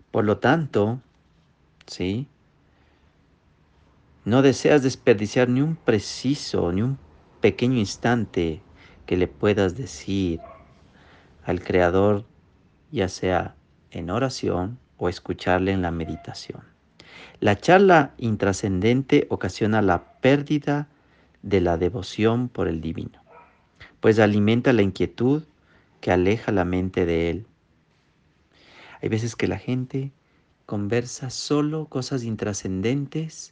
Por lo tanto, ¿sí? No deseas desperdiciar ni un preciso, ni un pequeño instante que le puedas decir al Creador, ya sea en oración o escucharle en la meditación. La charla intrascendente ocasiona la pérdida de la devoción por el divino, pues alimenta la inquietud que aleja la mente de él. Hay veces que la gente conversa solo cosas intrascendentes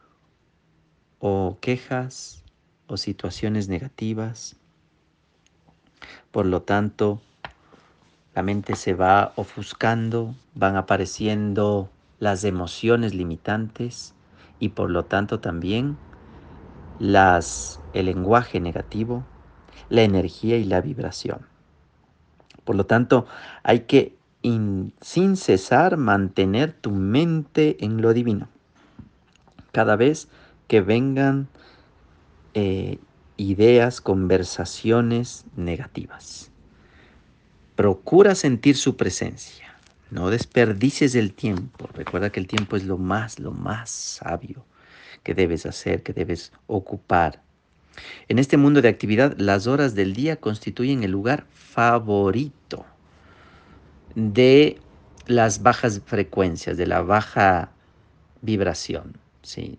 o quejas o situaciones negativas. Por lo tanto, la mente se va ofuscando, van apareciendo las emociones limitantes y por lo tanto también el lenguaje negativo, la energía y la vibración. Por lo tanto, hay que sin cesar mantener tu mente en lo divino. Cada vez que vengan ideas, conversaciones negativas, procura sentir su presencia. No desperdicies el tiempo. Recuerda que el tiempo es lo más sabio que debes hacer, que debes ocupar. En este mundo de actividad, las horas del día constituyen el lugar favorito de las bajas frecuencias, de la baja vibración. ¿Sí?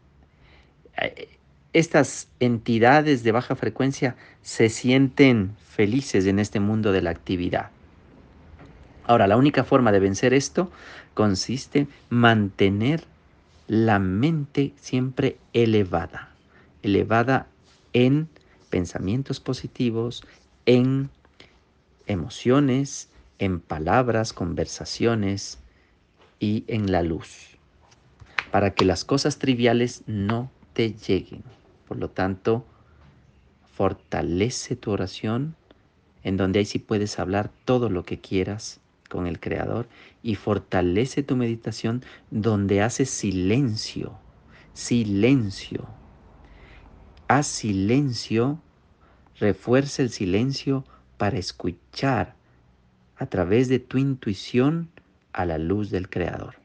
Estas entidades de baja frecuencia se sienten felices en este mundo de la actividad. Ahora, la única forma de vencer esto consiste en mantener la mente siempre elevada, elevada en pensamientos positivos, en emociones, en palabras, conversaciones y en la luz, para que las cosas triviales no te lleguen. Por lo tanto, fortalece tu oración, en donde ahí sí puedes hablar todo lo que quieras con el Creador, y fortalece tu meditación donde haces silencio, silencio. Haz silencio, refuerza el silencio para escuchar a través de tu intuición a la luz del Creador.